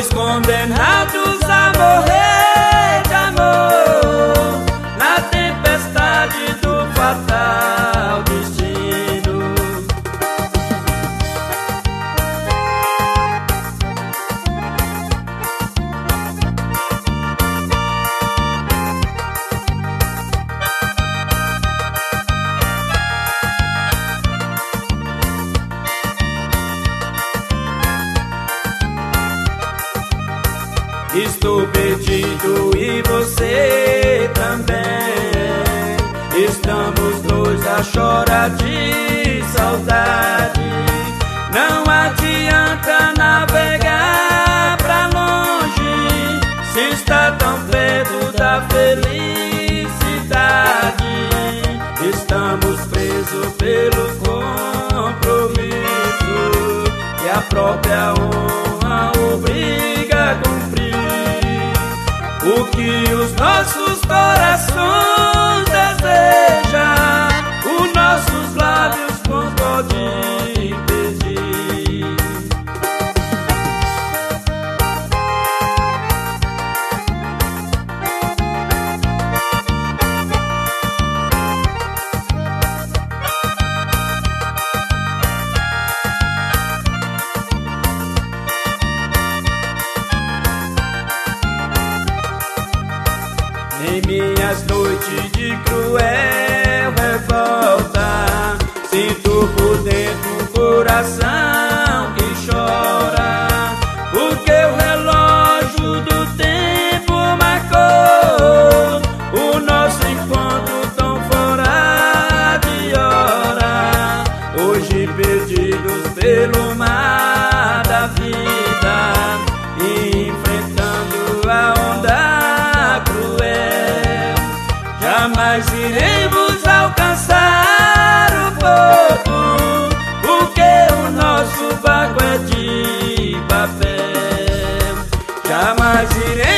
dois condenados a morrer de amor na tempestade do fatal destino. Estou perdido e você também. Estamos dois a chorar de saudade. Não adianta navegar pra longe se está tão perto da felicidade. Estamos presos pelo compromisso que a própria honra obriga a cumprir. O que os nossos corações desejam, os nossos lábios não podem pedir. Em minhas noites de cruel revolta, sinto por dentro um coração que chora, porque o relógio do tempo marcou o nosso encontro tão fora de hora. Hoje perdidos pelo mar da vida, enfrentando a onda cruel, jamais iremos alcançar o porto, porque o nosso barco é de papel. Jamais iremos